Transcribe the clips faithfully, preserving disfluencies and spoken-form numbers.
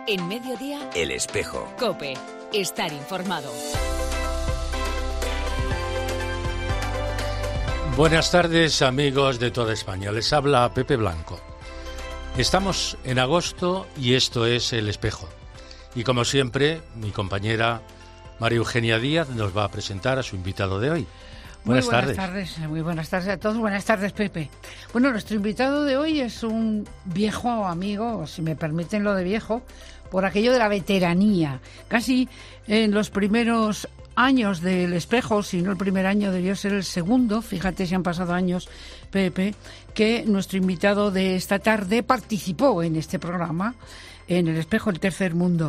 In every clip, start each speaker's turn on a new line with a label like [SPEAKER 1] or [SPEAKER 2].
[SPEAKER 1] En Mediodía,
[SPEAKER 2] El Espejo.
[SPEAKER 1] COPE. Estar informado.
[SPEAKER 3] Buenas tardes, amigos de toda España. Les habla Pepe Blanco. Estamos en agosto y esto es El Espejo. Y como siempre, mi compañera María Eugenia Díaz nos va a presentar a su invitado de hoy. Buenas,
[SPEAKER 4] muy buenas
[SPEAKER 3] tardes.
[SPEAKER 4] tardes. Muy buenas tardes a todos. Buenas tardes, Pepe. Bueno, nuestro invitado de hoy es un viejo amigo, si me permiten lo de viejo, por aquello de la veteranía. Casi en los primeros años del Espejo, si no el primer año, debió ser el segundo, fíjate si han pasado años, Pepe, que nuestro invitado de esta tarde participó en este programa, en El Espejo, el Tercer Mundo.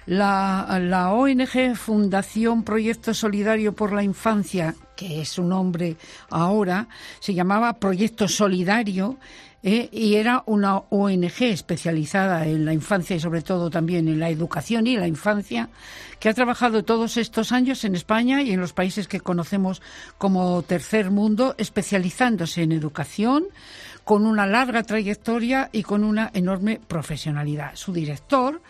[SPEAKER 4] La, la O N G Fundación Proyecto Solidario por la Infancia, que es su nombre ahora, se llamaba Proyecto Solidario, eh, y era una O N G especializada en la infancia y sobre todo también en la educación y la infancia, que ha trabajado todos estos años en España y en los países que conocemos como Tercer Mundo, especializándose en educación, con una larga trayectoria y con una enorme profesionalidad. Su director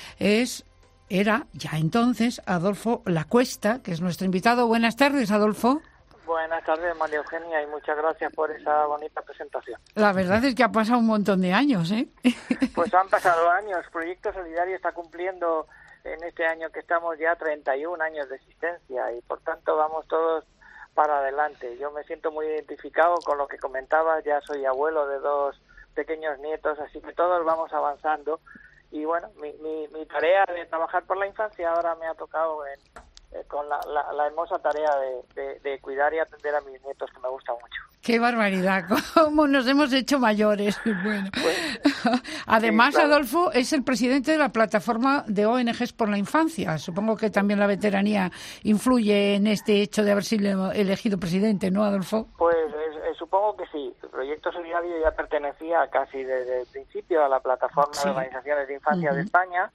[SPEAKER 4] es era ya entonces Adolfo Lacuesta, que es nuestro invitado. Buenas tardes, Adolfo.
[SPEAKER 5] Buenas tardes, María Eugenia, y muchas gracias por esa bonita presentación.
[SPEAKER 4] La verdad es que ha pasado un montón de años, ¿eh?
[SPEAKER 5] Pues han pasado años. Proyecto Solidario está cumpliendo en este año que estamos ya treinta y un años de existencia y por tanto vamos todos para adelante. Yo me siento muy identificado con lo que comentabas, ya soy abuelo de dos pequeños nietos, así que todos vamos avanzando. Y bueno, mi, mi, mi tarea de trabajar por la infancia ahora me ha tocado en, eh, con la, la, la hermosa tarea de, de, de cuidar y atender a mis nietos, que me gusta mucho.
[SPEAKER 4] ¡Qué barbaridad! ¿Cómo nos hemos hecho mayores? Bueno. Pues, además, sí, claro. Adolfo es el presidente de la plataforma de O N Ges por la infancia. Supongo que también la veteranía influye en este hecho de haber sido elegido presidente, ¿no, Adolfo?
[SPEAKER 5] Pues eh, supongo que sí. El Proyecto Solidario ya pertenecía casi desde el principio a la plataforma, sí, de organizaciones de infancia, uh-huh, de España.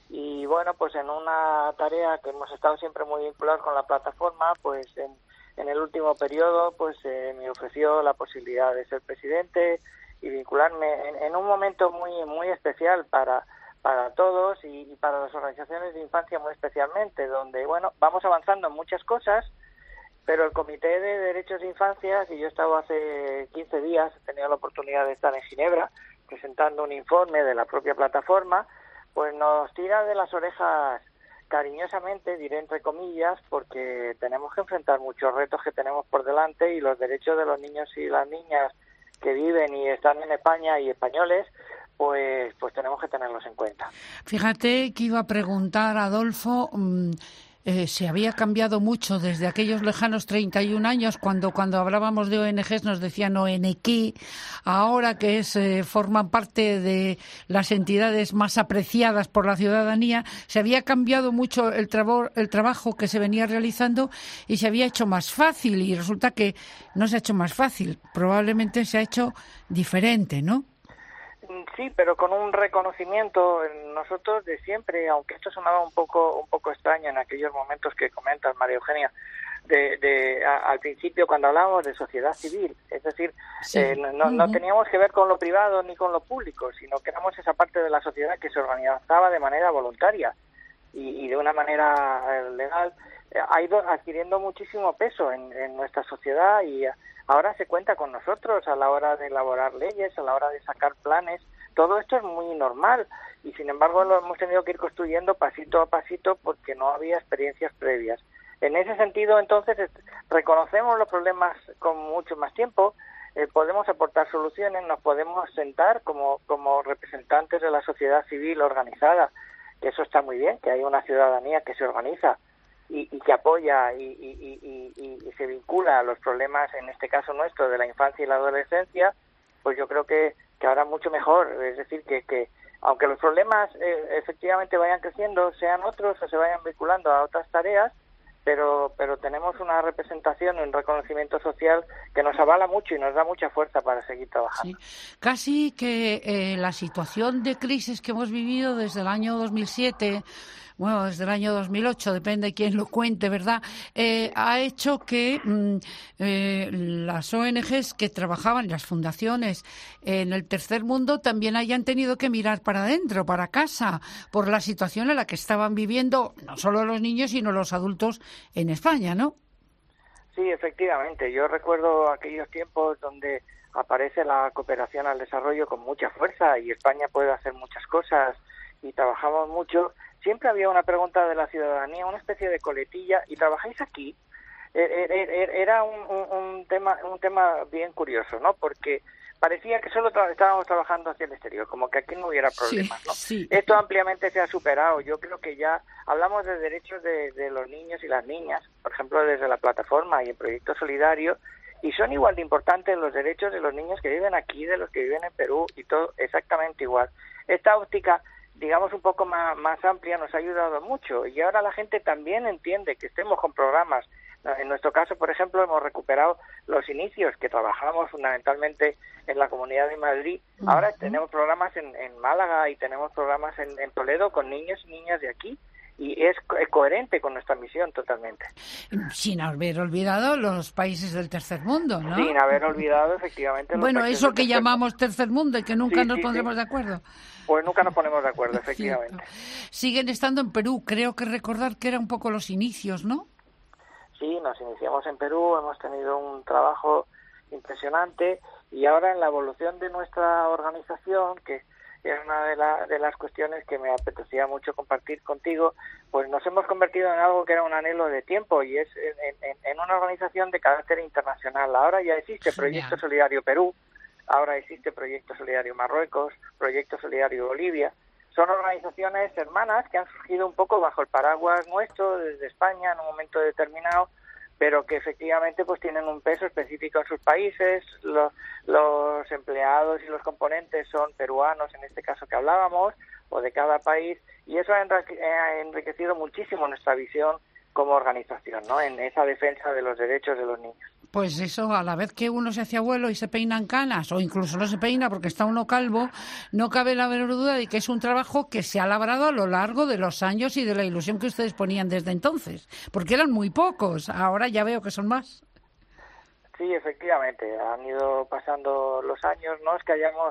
[SPEAKER 5] Y bueno, pues en una tarea que hemos estado siempre muy vinculados con la plataforma, pues en En el último periodo, pues eh, me ofreció la posibilidad de ser presidente y vincularme en, en un momento muy muy especial para para todos y, y para las organizaciones de infancia muy especialmente, donde bueno vamos avanzando en muchas cosas, pero el Comité de Derechos de Infancia, que yo he estado hace quince días, he tenido la oportunidad de estar en Ginebra presentando un informe de la propia plataforma, pues nos tira de las orejas cariñosamente, diré entre comillas, porque tenemos que enfrentar muchos retos que tenemos por delante y los derechos de los niños y las niñas que viven y están en España y españoles, pues pues tenemos que tenerlos en cuenta.
[SPEAKER 4] Fíjate que iba a preguntar, Adolfo, mmm, eh, se había cambiado mucho desde aquellos lejanos treinta y un años, cuando cuando hablábamos de O N Ges nos decían O N Q, ahora que es eh, forman parte de las entidades más apreciadas por la ciudadanía. Se había cambiado mucho el, trabo, el trabajo que se venía realizando y se había hecho más fácil, y resulta que no se ha hecho más fácil, probablemente se ha hecho diferente, ¿no?
[SPEAKER 5] Sí, pero con un reconocimiento en nosotros de siempre, aunque esto sonaba un poco un poco extraño en aquellos momentos que comentas, María Eugenia, de, de a, al principio cuando hablábamos de sociedad civil, es decir, sí, eh, no, uh-huh, no teníamos que ver con lo privado ni con lo público, sino que éramos esa parte de la sociedad que se organizaba de manera voluntaria y, y de una manera eh, legal. Eh, ha ido adquiriendo muchísimo peso en, en nuestra sociedad y ahora se cuenta con nosotros a la hora de elaborar leyes, a la hora de sacar planes. Todo esto es muy normal y, sin embargo, lo hemos tenido que ir construyendo pasito a pasito porque no había experiencias previas. En ese sentido, entonces, reconocemos los problemas con mucho más tiempo, eh, podemos aportar soluciones, nos podemos sentar como, como representantes de la sociedad civil organizada, que eso está muy bien, que hay una ciudadanía que se organiza y, y que apoya y, y, y, y, y se vincula a los problemas, en este caso nuestro, de la infancia y la adolescencia. Pues yo creo que, que ahora mucho mejor, es decir, que, que aunque los problemas eh, efectivamente vayan creciendo, sean otros o se vayan vinculando a otras tareas, pero pero tenemos una representación y un reconocimiento social que nos avala mucho y nos da mucha fuerza para seguir trabajando.
[SPEAKER 4] Sí. Casi que eh, la situación de crisis que hemos vivido desde el año dos mil siete, bueno, desde el año dos mil ocho, depende de quién lo cuente, ¿verdad?, eh, ha hecho que mm, eh, las O N Ges que trabajaban, las fundaciones en el tercer mundo, también hayan tenido que mirar para adentro, para casa, por la situación en la que estaban viviendo no solo los niños, sino los adultos en España, ¿no?
[SPEAKER 5] Sí, efectivamente. Yo recuerdo aquellos tiempos donde aparece la cooperación al desarrollo con mucha fuerza y España puede hacer muchas cosas y trabajamos mucho. Siempre había una pregunta de la ciudadanía, una especie de coletilla, ¿y trabajáis aquí? Era un, un, un tema un tema bien curioso, ¿no? Porque parecía que solo tra- estábamos trabajando hacia el exterior, como que aquí no hubiera problemas, ¿no?
[SPEAKER 4] Sí, sí.
[SPEAKER 5] Esto ampliamente se ha superado. Yo creo que ya hablamos de derechos de, de los niños y las niñas, por ejemplo, desde la plataforma y el proyecto solidario, y son igual de importantes los derechos de los niños que viven aquí, de los que viven en Perú, y todo exactamente igual. Esta óptica, digamos, un poco más, más amplia nos ha ayudado mucho, y ahora la gente también entiende que estemos con programas. En nuestro caso, por ejemplo, hemos recuperado los inicios que trabajamos fundamentalmente en la Comunidad de Madrid. Ahora uh-huh. tenemos programas en, en Málaga y tenemos programas en, en Toledo con niños y niñas de aquí. Y es, co- es coherente con nuestra misión totalmente.
[SPEAKER 4] Sin haber olvidado los países del tercer mundo, ¿no?
[SPEAKER 5] Sin haber olvidado, efectivamente. Los
[SPEAKER 4] bueno,
[SPEAKER 5] países
[SPEAKER 4] eso
[SPEAKER 5] del
[SPEAKER 4] que
[SPEAKER 5] tercer
[SPEAKER 4] llamamos
[SPEAKER 5] mundo.
[SPEAKER 4] tercer mundo y que nunca
[SPEAKER 5] Sí,
[SPEAKER 4] nos
[SPEAKER 5] sí,
[SPEAKER 4] pondremos
[SPEAKER 5] sí.
[SPEAKER 4] de acuerdo.
[SPEAKER 5] Pues nunca nos ponemos de acuerdo, efectivamente.
[SPEAKER 4] Cierto. Siguen estando en Perú. Creo que recordar que eran un poco los inicios, ¿no?
[SPEAKER 5] Sí, nos iniciamos en Perú, hemos tenido un trabajo impresionante y ahora en la evolución de nuestra organización, que es una de, la, de las cuestiones que me apetecía mucho compartir contigo, pues nos hemos convertido en algo que era un anhelo de tiempo y es en, en, en una organización de carácter internacional. Ahora ya existe Proyecto
[SPEAKER 4] Genial.
[SPEAKER 5] Solidario Perú, ahora existe Proyecto Solidario Marruecos, Proyecto Solidario Bolivia. Son organizaciones hermanas que han surgido un poco bajo el paraguas nuestro desde España en un momento determinado, pero que efectivamente pues tienen un peso específico en sus países. Los, los empleados y los componentes son peruanos, en este caso que hablábamos, o de cada país, y eso ha enriquecido muchísimo nuestra visión como organización, ¿no?, en esa defensa de los derechos de los niños.
[SPEAKER 4] Pues eso, a la vez que uno se hace abuelo y se peinan canas, o incluso no se peina porque está uno calvo, no cabe la menor duda de que es un trabajo que se ha labrado a lo largo de los años y de la ilusión que ustedes ponían desde entonces, porque eran muy pocos, ahora ya veo que son más.
[SPEAKER 5] Sí, efectivamente, han ido pasando los años, no es que hayamos...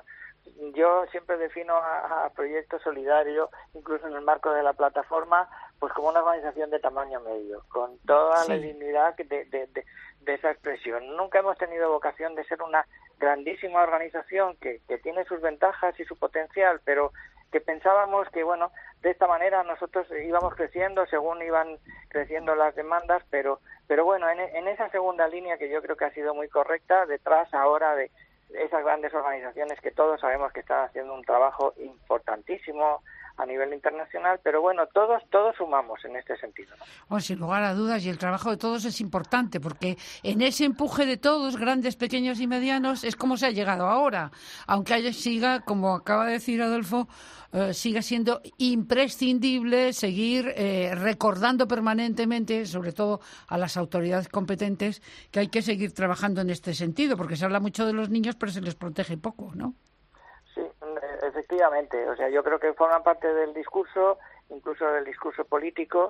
[SPEAKER 5] Yo siempre defino a, a Proyecto Solidario, incluso en el marco de la plataforma, pues como una organización de tamaño medio, con toda sí. la dignidad de, de, de, de esa expresión. Nunca hemos tenido vocación de ser una grandísima organización que, que tiene sus ventajas y su potencial, pero que pensábamos que, bueno, de esta manera nosotros íbamos creciendo según iban creciendo las demandas, pero pero bueno, en, en esa segunda línea que yo creo que ha sido muy correcta, detrás ahora de esas grandes organizaciones que todos sabemos que están haciendo un trabajo importantísimo a nivel internacional, pero bueno, todos todos sumamos en este sentido, ¿no?
[SPEAKER 4] Oh, sin lugar a dudas, y el trabajo de todos es importante, porque en ese empuje de todos, grandes, pequeños y medianos, es como se ha llegado ahora, aunque haya, siga, como acaba de decir Adolfo, eh, siga siendo imprescindible seguir eh, recordando permanentemente, sobre todo a las autoridades competentes, que hay que seguir trabajando en este sentido, porque se habla mucho de los niños, pero se les protege poco, ¿no?
[SPEAKER 5] Sí, efectivamente. O sea, yo creo que forman parte del discurso, incluso del discurso político.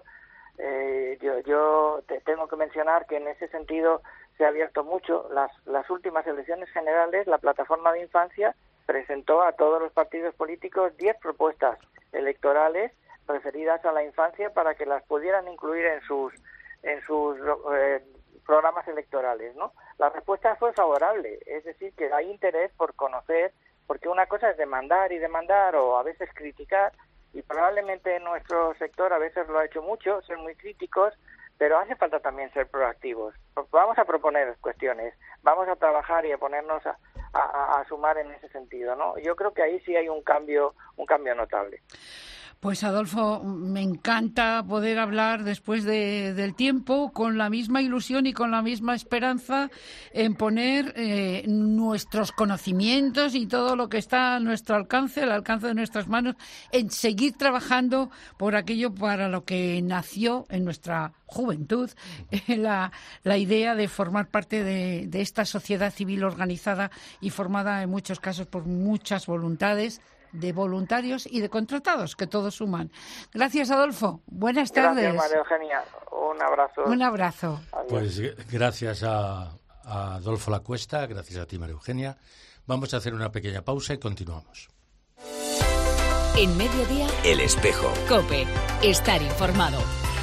[SPEAKER 5] Eh, yo yo te tengo que mencionar que en ese sentido se ha abierto mucho. Las, las últimas elecciones generales, la Plataforma de Infancia presentó a todos los partidos políticos diez propuestas electorales referidas a la infancia para que las pudieran incluir en sus en sus eh, programas electorales, ¿no? La respuesta fue favorable, es decir, que hay interés por conocer, porque una cosa es demandar y demandar o a veces criticar, y probablemente en nuestro sector a veces lo ha hecho mucho, ser muy críticos, pero hace falta también ser proactivos. Vamos a proponer cuestiones, vamos a trabajar y a ponernos a, a, a sumar en ese sentido, ¿no? Yo creo que ahí sí hay un cambio, un cambio notable.
[SPEAKER 4] Pues Adolfo, me encanta poder hablar después de, del tiempo con la misma ilusión y con la misma esperanza en poner eh, nuestros conocimientos y todo lo que está a nuestro alcance, al alcance de nuestras manos, en seguir trabajando por aquello para lo que nació en nuestra juventud, eh, la, la idea de formar parte de, de esta sociedad civil organizada y formada en muchos casos por muchas voluntades de voluntarios y de contratados, que todos suman. Gracias, Adolfo. Buenas tardes.
[SPEAKER 5] Gracias, María Eugenia. Un abrazo.
[SPEAKER 4] Un abrazo.
[SPEAKER 5] Adiós.
[SPEAKER 3] Pues gracias a, a Adolfo Lacuesta, gracias a ti, María Eugenia. Vamos a hacer una pequeña pausa y continuamos.
[SPEAKER 1] En Mediodía,
[SPEAKER 2] El Espejo.
[SPEAKER 1] COPE. Estar informado.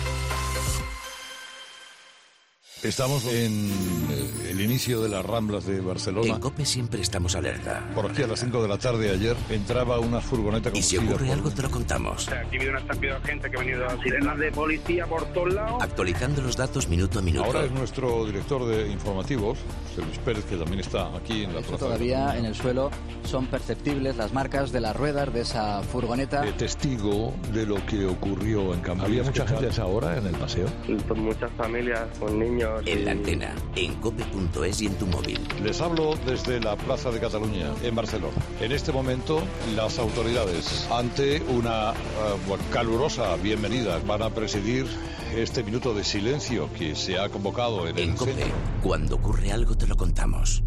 [SPEAKER 6] Estamos en eh, el inicio de las Ramblas de Barcelona.
[SPEAKER 2] En COPE siempre estamos alerta.
[SPEAKER 6] Por aquí a las cinco de la tarde ayer entraba una furgoneta
[SPEAKER 2] Y si
[SPEAKER 6] conducida
[SPEAKER 2] ocurre
[SPEAKER 6] por-
[SPEAKER 2] algo te lo contamos.
[SPEAKER 7] Aquí ha habido una estampida de gente que ha venido a sirenas de policía por todos lados.
[SPEAKER 2] Actualizando los datos minuto a minuto.
[SPEAKER 6] Ahora es nuestro director de informativos, José Luis Pérez, que también está aquí en la plaza.
[SPEAKER 8] Todavía en el suelo son perceptibles las marcas de las ruedas de esa furgoneta.
[SPEAKER 6] de testigo de lo que ocurrió en Cambrils.
[SPEAKER 9] ¿Había mucha gente a esa hora en el paseo?
[SPEAKER 7] Muchas familias con niños.
[SPEAKER 2] En la antena, en cope punto es y en tu móvil.
[SPEAKER 6] Les hablo desde la Plaza de Cataluña, en Barcelona. En este momento, las autoridades, ante una uh, calurosa bienvenida, van a presidir este minuto de silencio que se ha convocado en,
[SPEAKER 2] En
[SPEAKER 6] el
[SPEAKER 2] COPE,
[SPEAKER 6] centro.
[SPEAKER 2] cuando ocurre algo te lo contamos.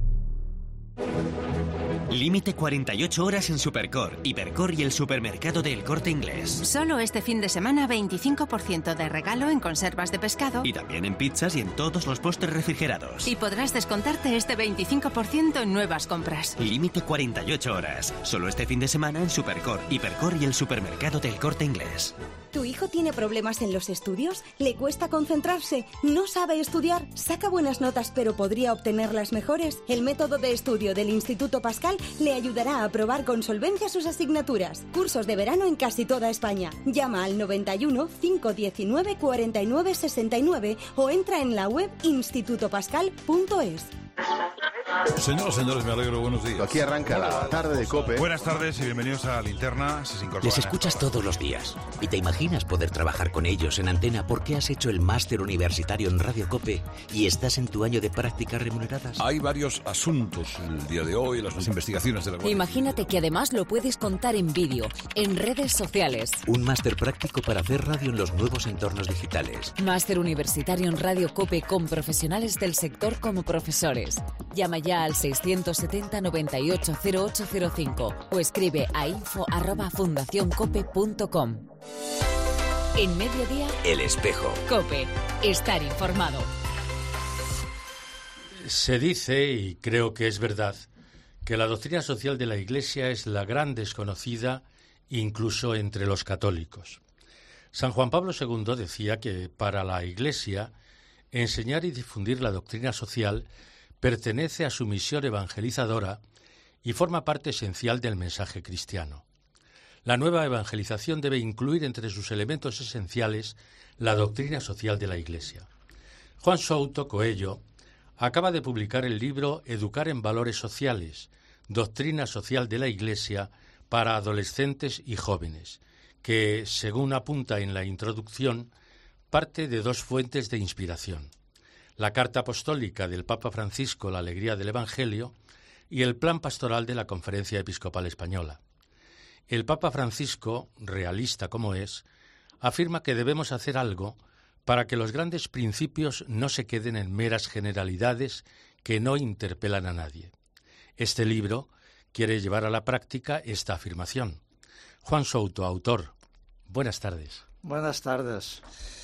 [SPEAKER 10] Límite cuarenta y ocho horas en Supercor, Hipercor y el supermercado del Corte Inglés.
[SPEAKER 11] Solo este fin de semana veinticinco por ciento de regalo en conservas de pescado.
[SPEAKER 10] Y también en pizzas y en todos los postres refrigerados.
[SPEAKER 11] Y podrás descontarte este veinticinco por ciento en nuevas compras.
[SPEAKER 10] Límite cuarenta y ocho horas. Solo este fin de semana en Supercor, Hipercor y el supermercado del Corte Inglés.
[SPEAKER 12] ¿Tu hijo tiene problemas en los estudios? ¿Le cuesta concentrarse? ¿No sabe estudiar? ¿Saca buenas notas pero podría obtenerlas mejores? El método de estudio del Instituto Pascal le ayudará a aprobar con solvencia sus asignaturas. Cursos de verano en casi toda España. Llama al noventa y uno, cinco diecinueve, cuarenta y nueve, sesenta y nueve o entra en la web instituto pascal punto es.
[SPEAKER 6] Señoras, señores, me alegro, buenos días.
[SPEAKER 9] Aquí arranca la tarde de COPE.
[SPEAKER 13] Buenas tardes y bienvenidos a Linterna. Si se incorporan
[SPEAKER 2] Les
[SPEAKER 13] a
[SPEAKER 2] escuchas
[SPEAKER 13] esta hora.
[SPEAKER 2] todos los días. ¿Y te imaginas poder trabajar con ellos en antena porque has hecho el máster universitario en Radio COPE y estás en tu año de prácticas remuneradas?
[SPEAKER 6] Hay varios asuntos el día de hoy, las, las investigaciones de la Guardia
[SPEAKER 1] Imagínate que además lo puedes contar en vídeo, en redes sociales.
[SPEAKER 2] Un máster práctico para hacer radio en los nuevos entornos digitales.
[SPEAKER 1] Máster universitario en Radio COPE con profesionales del sector como profesores. Llama ya al seiscientos setenta, noventa y ocho, cero ocho cero cinco o escribe a info arroba fundacioncope punto com. En Mediodía,
[SPEAKER 2] El Espejo.
[SPEAKER 1] COPE. Estar informado.
[SPEAKER 3] Se dice, y creo que es verdad, que la doctrina social de la Iglesia es la gran desconocida incluso entre los católicos. San Juan Pablo segundo decía que para la Iglesia enseñar y difundir la doctrina social pertenece a su misión evangelizadora y forma parte esencial del mensaje cristiano. La nueva evangelización debe incluir entre sus elementos esenciales la doctrina social de la Iglesia. Juan Souto Coello acaba de publicar el libro Educar en Valores Sociales, Doctrina Social de la Iglesia para Adolescentes y Jóvenes, que, según apunta en la introducción, parte de dos fuentes de inspiración: la carta apostólica del Papa Francisco, La Alegría del Evangelio, y el plan pastoral de la Conferencia Episcopal Española. El Papa Francisco, realista como es, afirma que debemos hacer algo para que los grandes principios no se queden en meras generalidades que no interpelan a nadie. Este libro quiere llevar a la práctica esta afirmación. Juan Souto, autor. Buenas tardes.
[SPEAKER 14] Buenas tardes.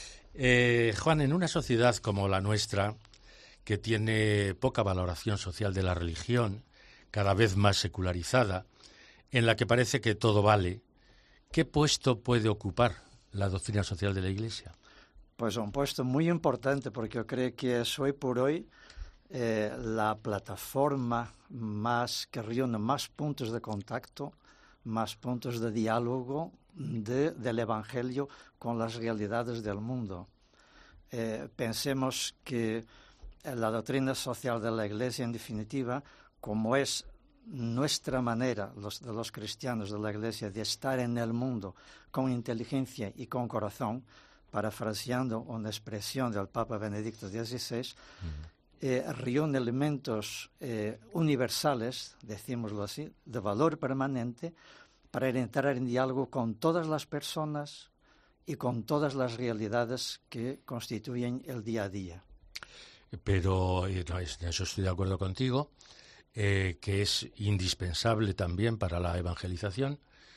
[SPEAKER 3] Eh, Juan, en una sociedad como la nuestra, que tiene poca valoración social de la religión, cada vez más secularizada, en la que parece que todo vale, ¿qué puesto puede ocupar la doctrina social de la Iglesia?
[SPEAKER 14] Pues un puesto muy importante, porque yo creo que es hoy por hoy eh, la plataforma más que reúne más puntos de contacto, más puntos de diálogo de, del Evangelio con las realidades del mundo. Eh, pensemos que la doctrina social de la Iglesia, en definitiva, como es nuestra manera, los, de los cristianos de la Iglesia, de estar en el mundo con inteligencia y con corazón, parafraseando una expresión del Papa Benedicto dieciséis, uh-huh. eh, reúne elementos eh, universales, decímoslo así, de valor permanente, para entrar en diálogo con todas las personas y con todas las realidades que constituyen el día a día.
[SPEAKER 3] Pero, en eso estoy de acuerdo contigo, eh, que es indispensable también para la evangelización,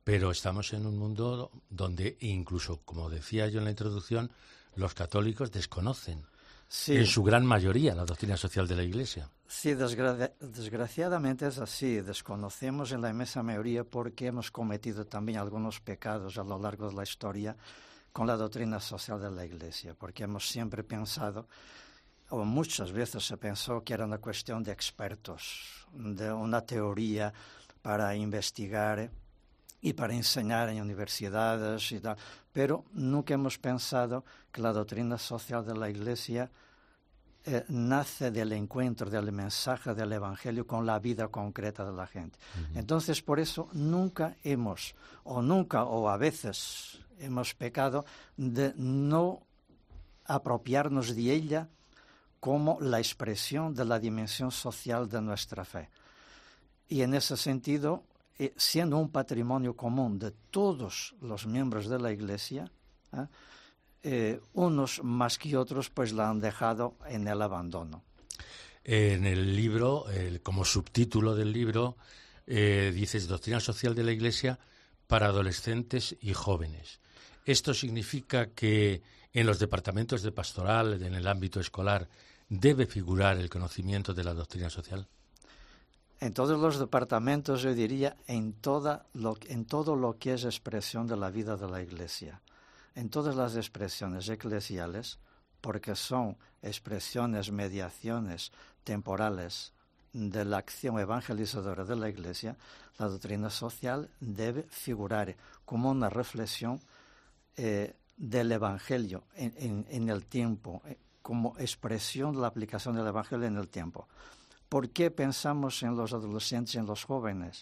[SPEAKER 3] pero estamos en un mundo donde incluso, como decía yo en la introducción, los católicos desconocen sí. en su gran mayoría la doctrina social de la Iglesia.
[SPEAKER 14] Sí, desgra- desgraciadamente es así. Desconocemos en la inmensa mayoría porque hemos cometido también algunos pecados a lo largo de la historia con la doctrina social de la Iglesia, porque hemos siempre pensado, o muchas veces se pensó que era una cuestión de expertos, de una teoría para investigar y para enseñar en universidades y tal, pero nunca hemos pensado que la doctrina social de la Iglesia eh, nace del encuentro del mensaje del Evangelio con la vida concreta de la gente. Uh-huh. Entonces, por eso nunca hemos, o nunca, o a veces hemos pecado de no apropiarnos de ella como la expresión de la dimensión social de nuestra fe. Y en ese sentido, eh, siendo un patrimonio común de todos los miembros de la Iglesia, ¿eh? Eh, unos más que otros pues la han dejado en el abandono.
[SPEAKER 3] En el libro, el, como subtítulo del libro, eh, dices Doctrina Social de la Iglesia para adolescentes y jóvenes. ¿Esto significa que en los departamentos de pastoral, en el ámbito escolar, debe figurar el conocimiento de la doctrina social?
[SPEAKER 14] En todos los departamentos, yo diría, en, toda lo, en todo lo que es expresión de la vida de la Iglesia. En todas las expresiones eclesiales, porque son expresiones, mediaciones temporales de la acción evangelizadora de la Iglesia, la doctrina social debe figurar como una reflexión eh, del Evangelio en, en, en el tiempo, eh, como expresión de la aplicación del Evangelio en el tiempo. ¿Por qué pensamos en los adolescentes y en los jóvenes?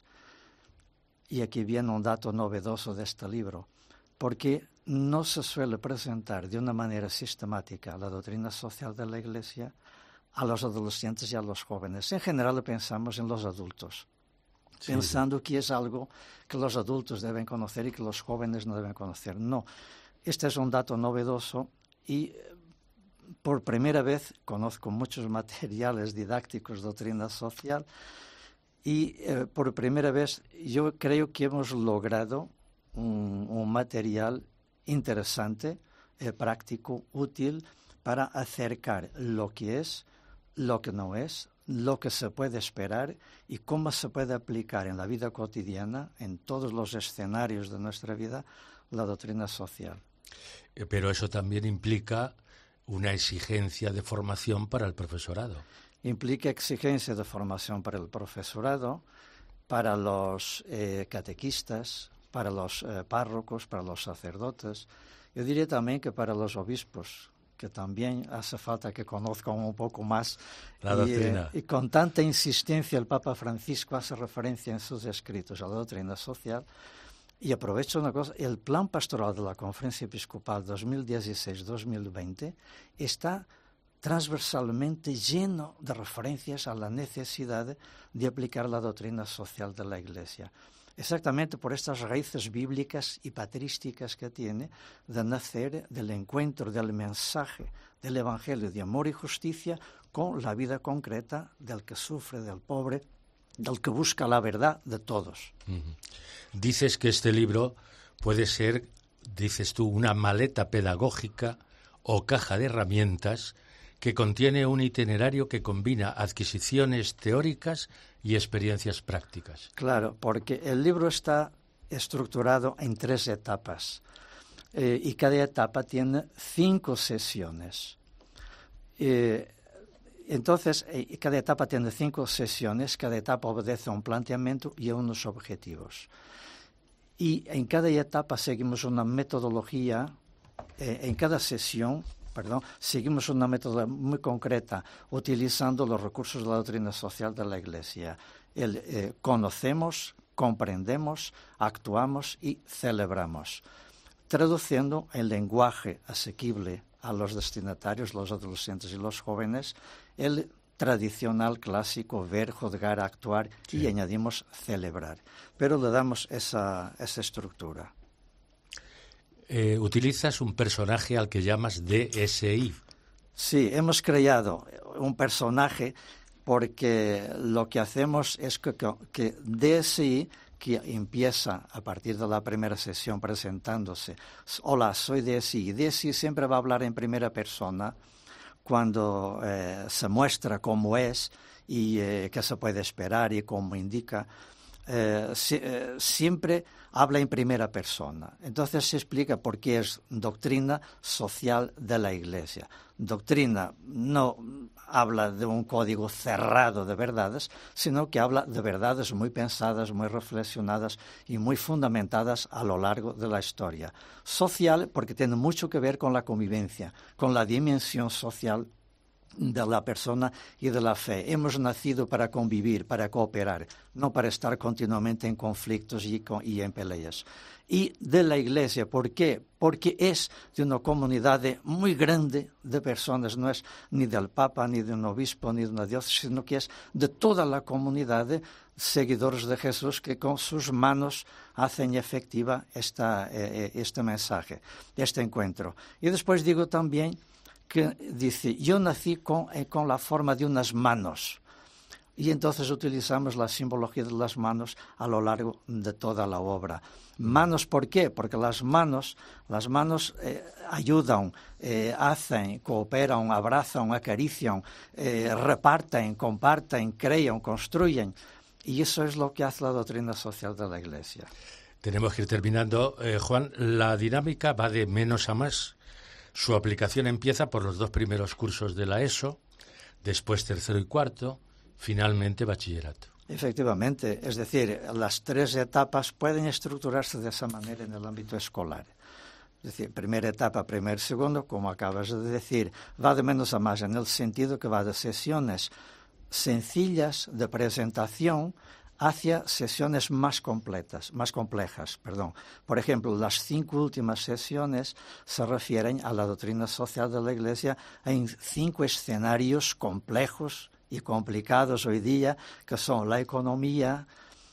[SPEAKER 14] Y aquí viene un dato novedoso de este libro. Porque no se suele presentar de una manera sistemática la doctrina social de la Iglesia a los adolescentes y a los jóvenes. En general pensamos en los adultos, sí. pensando que es algo que los adultos deben conocer y que los jóvenes no deben conocer. No, este es un dato novedoso y por primera vez conozco muchos materiales didácticos de doctrina social y eh, por primera vez yo creo que hemos logrado un, un material interesante, eh, práctico, útil para acercar lo que es, lo que no es, lo que se puede esperar y cómo se puede aplicar en la vida cotidiana, en todos los escenarios de nuestra vida, la doctrina social.
[SPEAKER 3] Eh, pero eso también implica una exigencia de formación para el profesorado.
[SPEAKER 14] Implica exigencia de formación para el profesorado, para los eh, catequistas, para los eh, párrocos, para los sacerdotes. Yo diría también que para los obispos, que también hace falta que conozcan un poco más.
[SPEAKER 3] La
[SPEAKER 14] y,
[SPEAKER 3] doctrina.
[SPEAKER 14] Eh, y con tanta insistencia el Papa Francisco hace referencia en sus escritos a la doctrina social. Y aprovecho una cosa, el plan pastoral de la Conferencia Episcopal dos mil dieciséis dos mil veinte está transversalmente lleno de referencias a la necesidad de aplicar la doctrina social de la Iglesia. Exactamente por estas raíces bíblicas y patrísticas que tiene de nacer del encuentro del mensaje del Evangelio de amor y justicia con la vida concreta del que sufre, del pobre, del que busca la verdad de todos.
[SPEAKER 3] Uh-huh. Dices que este libro puede ser, dices tú, una maleta pedagógica o caja de herramientas que contiene un itinerario que combina adquisiciones teóricas y experiencias prácticas.
[SPEAKER 14] Claro, porque el libro está estructurado en tres etapas eh, y cada etapa tiene cinco sesiones. Eh, entonces, eh, cada etapa tiene cinco sesiones, cada etapa obedece a un planteamiento y a unos objetivos. Y en cada etapa seguimos una metodología, eh, en cada sesión, perdón, seguimos una metodología muy concreta, utilizando los recursos de la doctrina social de la Iglesia. El, eh, conocemos, comprendemos, actuamos y celebramos, traduciendo en lenguaje asequible a los destinatarios, los adolescentes y los jóvenes, el tradicional, clásico, ver, juzgar, actuar, sí. Y añadimos celebrar. Pero le damos esa, esa estructura.
[SPEAKER 3] Eh, utilizas un personaje al que llamas D S I.
[SPEAKER 14] Sí, hemos creado un personaje porque lo que hacemos es que, que D S I que empieza a partir de la primera sesión presentándose. Hola, soy Desi. Desi siempre va a hablar en primera persona cuando eh, se muestra cómo es y eh, qué se puede esperar y cómo indica. Eh, si, eh, siempre habla en primera persona. Entonces se explica por qué es doctrina social de la Iglesia. Doctrina no habla de un código cerrado de verdades, sino que habla de verdades muy pensadas, muy reflexionadas y muy fundamentadas a lo largo de la historia. Social porque tiene mucho que ver con la convivencia, con la dimensión social de la persona y de la fe. Hemos nacido para convivir, para cooperar, no para estar continuamente en conflictos y, y en peleas. Y de la Iglesia, ¿por qué? Porque es de una comunidad muy grande de personas, no es ni del Papa, ni de un obispo, ni de una diócesis, sino que es de toda la comunidad de seguidores de Jesús que con sus manos hacen efectiva esta, eh, este mensaje, este encuentro. Y después digo también que dice, yo nací con, eh, con la forma de unas manos. Y entonces utilizamos la simbología de las manos a lo largo de toda la obra. Manos, ¿por qué? Porque las manos, las manos eh, ayudan, eh, hacen, cooperan, abrazan, acarician, eh, reparten, comparten, crean, construyen. Y eso es lo que hace la doctrina social de la Iglesia.
[SPEAKER 3] Tenemos que ir terminando. Eh, Juan, la dinámica va de menos a más. Su aplicación empieza por los dos primeros cursos de la ESO, después tercero y cuarto, finalmente bachillerato.
[SPEAKER 14] Efectivamente, es decir, las tres etapas pueden estructurarse de esa manera en el ámbito escolar. Es decir, primera etapa, primer, segundo, como acabas de decir, va de menos a más en el sentido que va de sesiones sencillas de presentación hacia sesiones más completas, más complejas, perdón. Por ejemplo, las cinco últimas sesiones se refieren a la doctrina social de la Iglesia en cinco escenarios complejos y complicados hoy día, que son la economía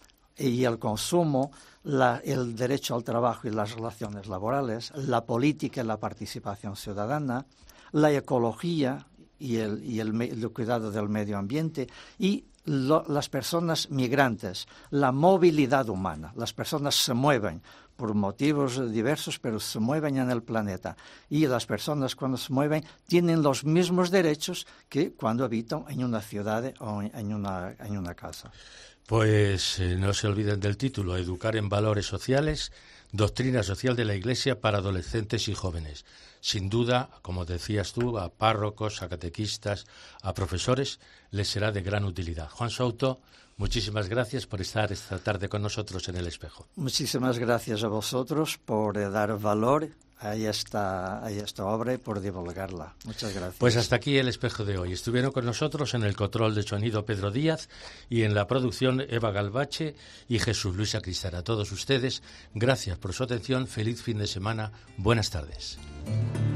[SPEAKER 14] y el consumo, la, el derecho al trabajo y las relaciones laborales, la política y la participación ciudadana, la ecología y el, y el, el cuidado del medio ambiente y Lo, las personas migrantes, la movilidad humana. Las personas se mueven por motivos diversos, pero se mueven en el planeta. Y las personas cuando se mueven tienen los mismos derechos que cuando habitan en una ciudad o en una, en una casa.
[SPEAKER 3] Pues eh, no se olviden del título, Educar en Valores Sociales, Doctrina Social de la Iglesia para Adolescentes y Jóvenes. Sin duda, como decías tú, a párrocos, a catequistas, a profesores, les será de gran utilidad. Juan Souto, muchísimas gracias por estar esta tarde con nosotros en El Espejo.
[SPEAKER 14] Muchísimas gracias a vosotros por eh, dar valor a esta, a esta obra y por divulgarla. Muchas gracias.
[SPEAKER 3] Pues hasta aquí El Espejo de hoy. Estuvieron con nosotros en el control de sonido Pedro Díaz y en la producción Eva Galvache y Jesús Luis Sacristán. A todos ustedes, gracias por su atención. Feliz fin de semana. Buenas tardes.